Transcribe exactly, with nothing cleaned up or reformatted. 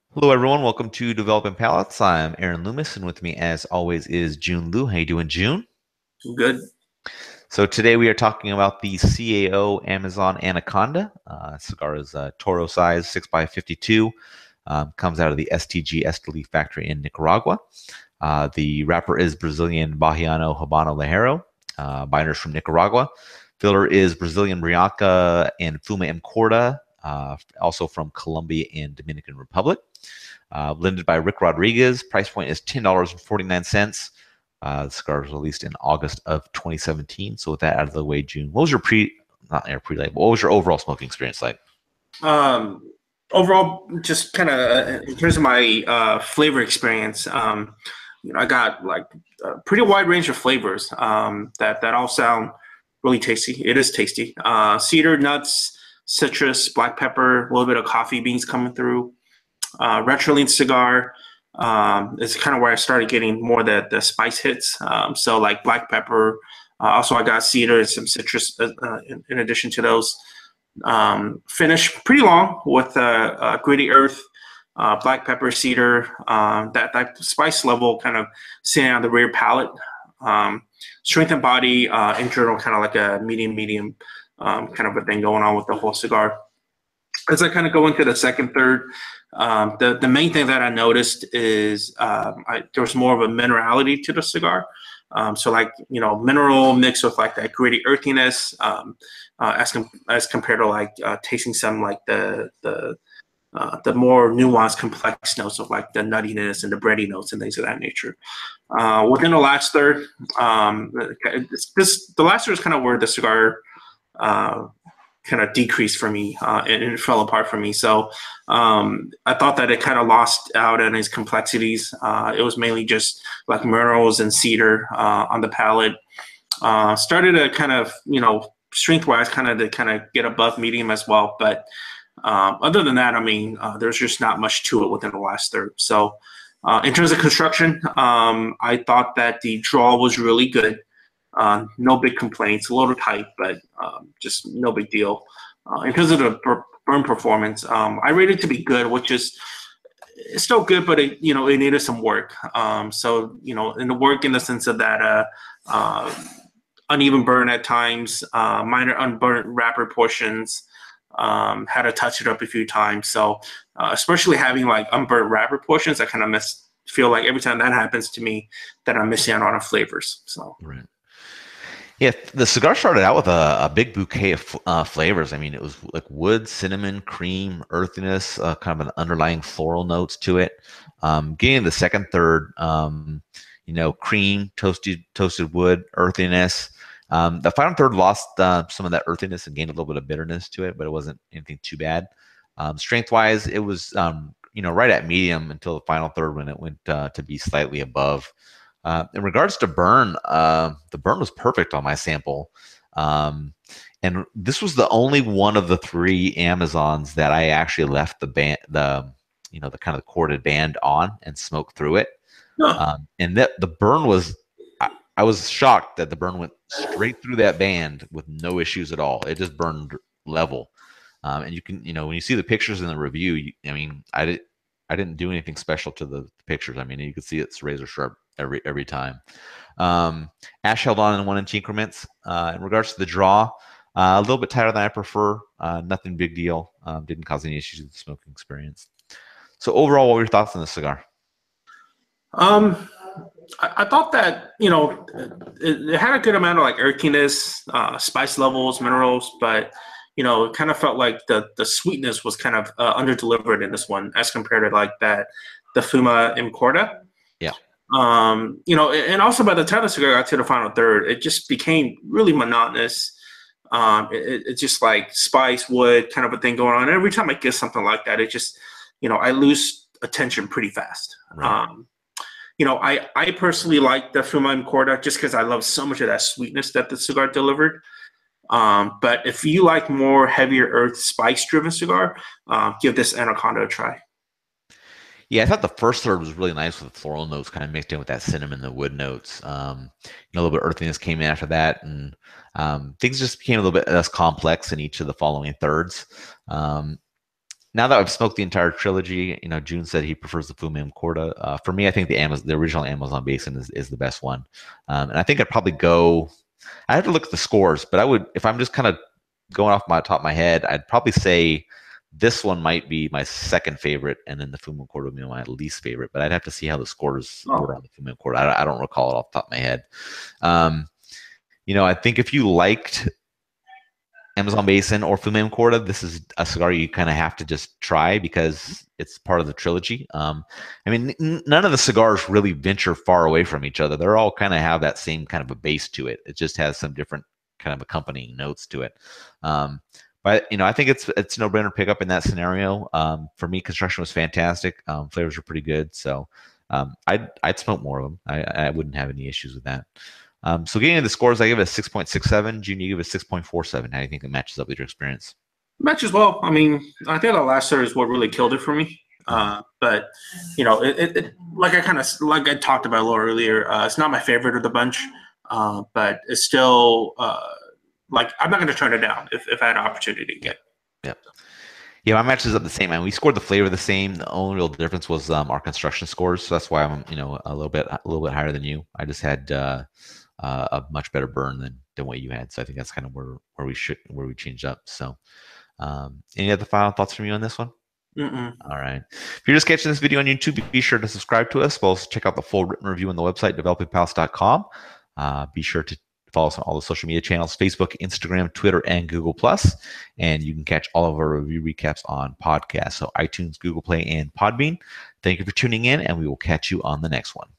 Hello, everyone. Welcome to Developing Palettes. I'm Aaron Loomis, and with me, as always, is June Liu. How you doing, June? Good. So today we are talking about the C A O Amazon Anaconda. Uh, cigar is uh, Toro size, six by fifty-two. Um, comes out of the S T G Esteli factory in Nicaragua. Uh, the wrapper is Brazilian Bahiano Habano Ligero. Uh, binders from Nicaragua. Filler is Brazilian Brianca and Fuma M. Corda, uh, also from Colombia and Dominican Republic. Uh, blended by Rick Rodriguez. Price point is ten dollars and forty-nine cents. Uh, the cigar was released in August of twenty seventeen. So with that out of the way, June, what was your pre, not your pre-label, what was your overall smoking experience like? Um, Overall, just kind of in terms of my uh, flavor experience, um, you know, I got like a pretty wide range of flavors um, that that all sound really tasty. It is tasty. Uh, cedar, nuts, citrus, black pepper, a little bit of coffee beans coming through. Uh, Retroline cigar um, is kind of where I started getting more the the spice hits. Um, so like black pepper. Uh, also, I got cedar and some citrus uh, uh, in, in addition to those. Um, finish pretty long with uh, uh, gritty earth, uh, black pepper, cedar. Um, that that spice level kind of sitting on the rear palate. Um, strength and body uh, in general, kind of like a medium medium um, kind of a thing going on with the whole cigar. As I kind of go into the second third, um, the the main thing that I noticed is um, I, there was more of a minerality to the cigar. Um, so like you know mineral mixed with like that gritty earthiness, um, uh, as com- as compared to like uh, tasting some like the the uh, the more nuanced, complex notes of like the nuttiness and the bready notes and things of that nature. Uh, within the last third, um, this the last third is kind of where the cigar uh, kind of decreased for me uh, and, and it fell apart for me. So um, I thought that it kind of lost out on its complexities. Uh, it was mainly just like minerals and cedar uh, on the palate. Uh, started to kind of, you know, strength wise, kind of to kind of get above medium as well. But um, other than that, I mean, uh, there's just not much to it within the last third. So uh, in terms of construction, um, I thought that the draw was really good. Uh, no big complaints, a little tight, but um, just no big deal. Uh, in terms of the burn performance, um, I rated it to be good, which is it's still good, but it you know it needed some work. Um, so you know, in the work in the sense of that uh, uh, uneven burn at times, uh, minor unburnt wrapper portions. Um, had to touch it up a few times. So uh, especially having like unburnt wrapper portions, I kind of miss. Feel like every time that happens to me, that I'm missing out on flavors. So. Right. Yeah, the cigar started out with a, a big bouquet of uh, flavors. I mean, it was like wood, cinnamon, cream, earthiness, uh, kind of an underlying floral notes to it. Um, getting the second, third, um, you know, cream, toasted, toasted wood, earthiness. Um, the final third lost uh, some of that earthiness and gained a little bit of bitterness to it, but it wasn't anything too bad. Um, strength wise, it was, um, you know, right at medium until the final third when it went uh, to be slightly above. Uh, in regards to burn, uh, the burn was perfect on my sample. Um, and this was the only one of the three Amazons that I actually left the band, the you know, the kind of corded band on and smoked through it. Huh. Um, and that the burn was, I, I was shocked that the burn went straight through that band with no issues at all. It just burned level. Um, and you can, you know, when you see the pictures in the review, you, I mean, I did, I didn't do anything special to the pictures. I mean, you can see it's razor sharp every every time. Um, Ash held on in one inch increments. Uh, in regards to the draw, uh, a little bit tighter than I prefer. Uh, nothing big deal. Um, didn't cause any issues with the smoking experience. So overall, what were your thoughts on the cigar? Um, I, I thought that you know it, it had a good amount of like earthiness, uh, spice levels, minerals, but you know it kind of felt like the the sweetness was kind of uh, under delivered in this one as compared to like that the Fuma Imcorda. Yeah. Um, you know, and also by the time the cigar got to the final third, it just became really monotonous. Um, it, it's just like spice, wood, kind of a thing going on. And every time I get something like that, it just, you know, I lose attention pretty fast. Right. Um, you know, I, I personally like the Fuma Corda just because I love so much of that sweetness that the cigar delivered. Um, but if you like more heavier earth spice driven cigar, uh, give this Anaconda a try. Yeah, I thought the first third was really nice with the floral notes kind of mixed in with that cinnamon, the wood notes. Um, you know, a little bit of earthiness came in after that, and um, things just became a little bit less complex in each of the following thirds. Um, now that I've smoked the entire trilogy, you know, June said he prefers the Fumim Corda. Uh, for me, I think the Amazon, the original Amazon Basin is, is the best one. Um, and I think I'd probably go. I have to look at the scores, but I would, if I'm just kind of going off my top of my head, I'd probably say this one might be my second favorite, and then the Fumim Corda would be my least favorite. But I'd have to see how the scores Oh. were on the Fumim Corda. I, I don't recall it off the top of my head. Um, you know, I think if you liked Amazon Basin or Fumim Corda, this is a cigar you kind of have to just try because it's part of the trilogy. Um, I mean, n- none of the cigars really venture far away from each other. They're all kind of have that same kind of a base to it. It just has some different kind of accompanying notes to it. Um, but you know, I think it's it's no brainer pickup in that scenario. Um, for me, construction was fantastic. Um, flavors were pretty good, so um, I'd I'd smoke more of them. I, I wouldn't have any issues with that. Um, so getting into the scores, I give it a six point six seven. Junior, you give it a six point four seven. How do you think it matches up with your experience? Match as well. I mean, I think the last year is what really killed it for me. Uh, but you know, it, it, it like I kind of like I talked about a little earlier. Uh, it's not my favorite of the bunch, uh, but it's still uh, like I'm not going to turn it down if, if I had an opportunity to get. Yep. Yeah, my matches up the same, man. We scored the flavor the same. The only real difference was um, our construction scores. So that's why I'm, you know, a little bit, a little bit higher than you. I just had uh, uh, a much better burn than than what you had. So I think that's kind of where where we should where we changed up. So, um, any other final thoughts from you on this one? Mm-mm. All right. If you're just catching this video on YouTube, be sure to subscribe to us. We'll also check out the full written review on the website, developing palace dot com. Uh, be sure to follow us on all the social media channels, Facebook, Instagram, Twitter, and Google Plus. And you can catch all of our review recaps on podcasts, so iTunes, Google Play, and Podbean. Thank you for tuning in, and we will catch you on the next one.